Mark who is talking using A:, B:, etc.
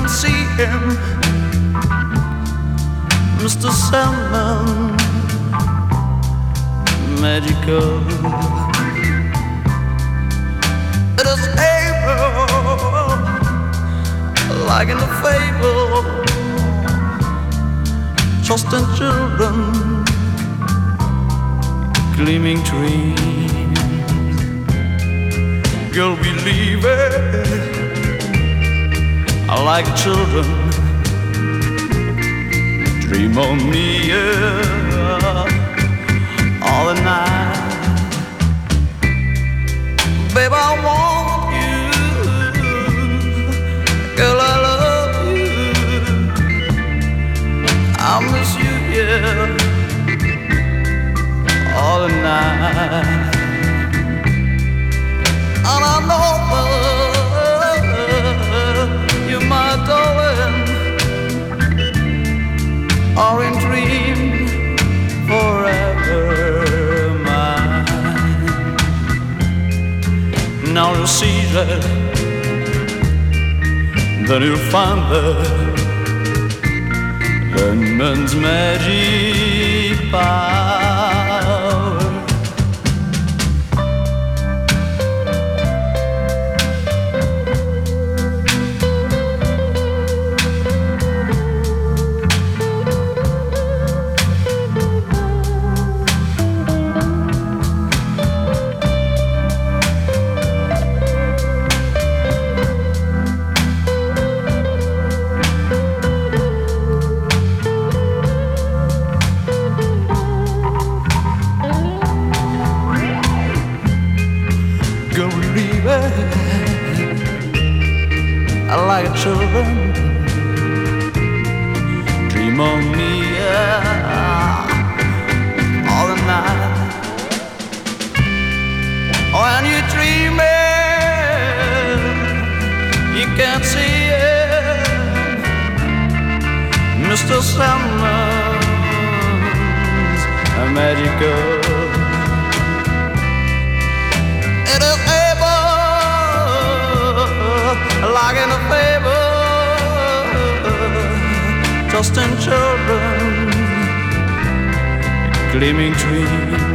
A: see him, Mr. Sandman, magical. It is able, like in the fable, just in children, gleaming dreams. Girl, believe it, like children, dream on me, yeah, all the night. Babe, I want you, girl, I love you, I miss you, yeah, all the night. And I know you're my darling, are in dream forever mine. Now you'll see that, then you'll find that man's magic power. I like children, dream on me, yeah, all the night. When you're dreaming, you can't see it, Mr. Sandman's magical. It is like in a fable, just in children, gleaming dreams.